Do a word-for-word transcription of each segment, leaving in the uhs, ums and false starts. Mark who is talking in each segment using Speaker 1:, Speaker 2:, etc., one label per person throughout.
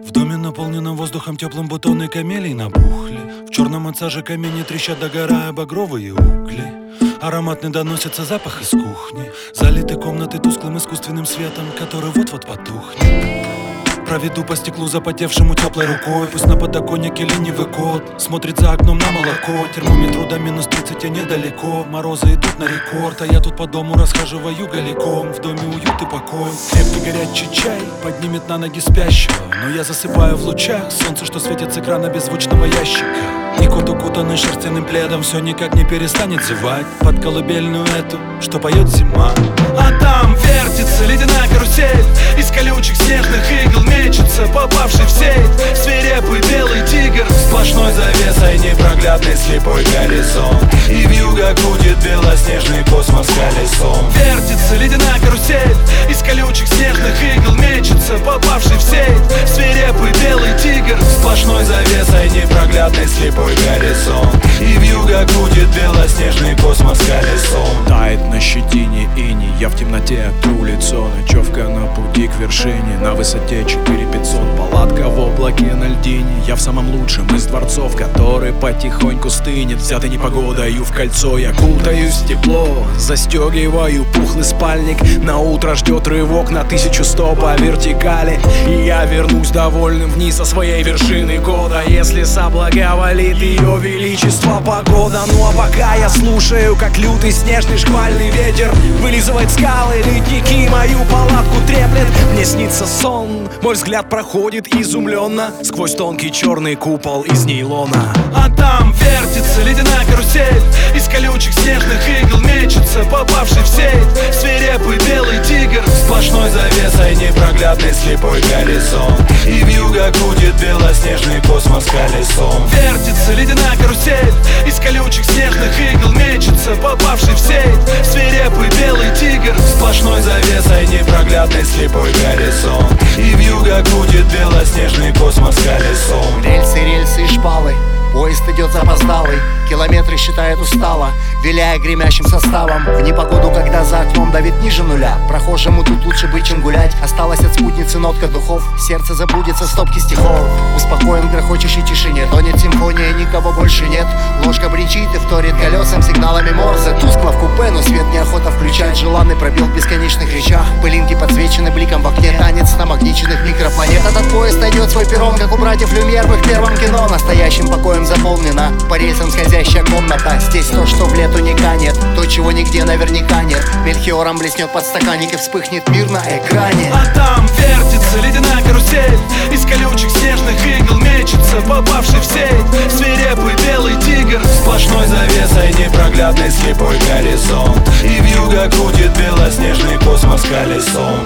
Speaker 1: В доме, наполненном воздухом теплым, бутоны камелий набухли. В черном от сажи камине трещат, догорая багровые угли. Ароматный доносится запах из кухни. Залиты комнаты тусклым искусственным светом, который вот-вот потухнет. Проведу по стеклу запотевшему теплой рукой. Пусть на подоконнике ленивый кот смотрит за окном на молоко. Термометру до минус тридцать, а недалеко. Морозы идут на рекорд, а я тут по дому расхаживаю голиком. В доме уют и покой. Крепкий горячий чай поднимет на ноги спящего, но я засыпаю в лучах солнца, что светит с экрана беззвучного ящика. И кот, укутанный шерстяным пледом, все никак не перестанет зевать под колыбельную эту, что поет зима. А там вертится ледяная карусель, из колючих снежных игл мечется попавший в сеть свирепый белый тигр. Сплошной завесой непроглядный слепой горизонт, и вьюга крутит белоснежный космос колесом. Вертится ледяная карусель, из колючих снежных игл мечется попавший в сеть свирепый белый тигр. Сплошной завесой непроглядный слепой горизонт, и вьюга крутит белоснежный космос колесом.
Speaker 2: Тает на щетине иней, я в темноте тру лицо. Ночевка на пути к вершине, на высоте четыре пятьсот. Палатка в облаке на льдине, я в самом лучшем из дворцов, который потихоньку стынет, взятый непогодою в кольцо. Я кутаюсь в тепло, застегиваю пухлый спальник. На утро ждет рывок на тысячу сто по вертикали, и я вернусь довольным вниз со своей вершины года, если соблаговолит ее величество погода. Ну а пока я слушаю, как лютый снежный шквальный ветер вылизывает скалы, ледники, мою палатку треплет. Мне снится сон, мой взгляд проходит изумленно сквозь тонкий черный купол из нейлона.
Speaker 1: А там вертится ледяная карусель, из колючих снежных игл мечется попавший в сеть свирепый белый тигр. Сплошной завесой непроглядный слепой горизонт, и вьюга крутит белоснежный космос колесом. Вертится ледяная карусель, из колючих снежных игл мечется попавший в сеть свирепый белый тигр. Сплошной завесой непроглядный слепой горизонт, и вьюга крутит белоснежный космос колесом.
Speaker 3: Рельсы, рельсы и шпалы, поезд идет запоздалый, километры считает устало, виляя гремящим составом. В непогоду, когда за окном давит ниже нуля, прохожему тут лучше быть, чем гулять. Осталась от спутницы нотка духов, сердце забудется в стопке стихов. Успокоен в грохочущей тишине, тонет симфония, никого больше нет. Ложка бренчит и вторит колесам сигналами Морзе. Тускло в купе, но свет неохота включать. Желанный пробел в бесконечных речах, пылинки подсвечены бликом в окне, танец намагниченных микропланет. Этот поезд найдет свой перрон, как у братьев Люмьер в их первом кино. Настоящим покоем заполнена по рельсам скользящая комната. Здесь то, что в лету не канет, то, чего нигде наверняка нет. Мельхиором блеснет подстаканник и вспыхнет мир на экране.
Speaker 1: А там вертится ледяная карусель, из колючих снежных игл мечется попавший в сеть свирепый белый тигр. Сплошной завесой непроглядный слепой горизонт, и вьюга крутит белоснежный космос колесом.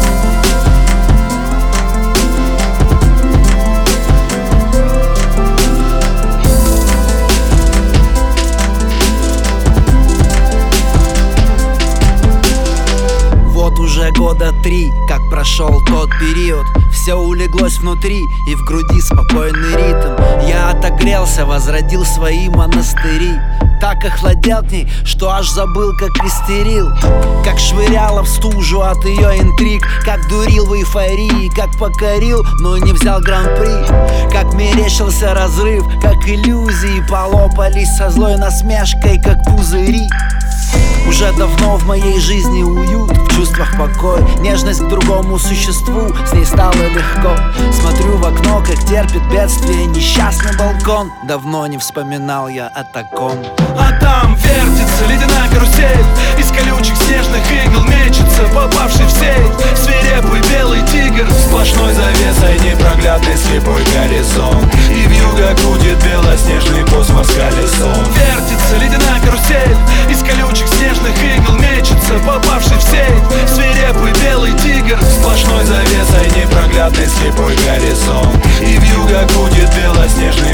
Speaker 4: Уже года три, как прошел тот период, все улеглось внутри и в груди спокойный ритм. Я отогрелся, возродил свои монастыри, так охладел к ней, что аж забыл, как истерил. Как швыряла в стужу от ее интриг, как дурил в эйфории, как покорил, но не взял гран-при. Как мерещился разрыв, как иллюзии полопались со злой насмешкой, как пузыри. Уже давно в моей жизни уют, в чувствах покой, нежность к другому существу, с ней стало легко. Смотрю в окно, как терпит бедствие несчастный балкон. Давно не вспоминал я о таком.
Speaker 1: А там вертится ледяная карусель, из колючих снежных игл мечется попавший в сеть свирепый белый тигр. Сплошной завесой непроглядный слепой горизонт, и вьюга крутит белоснежный космос колесом. Вертится ледяная карусель, из колючих снежных игл мечется попавший в сеть свирепый белый тигр. Сплошной завесой непроглядный слепой горизонт, и вьюга крутит белоснежный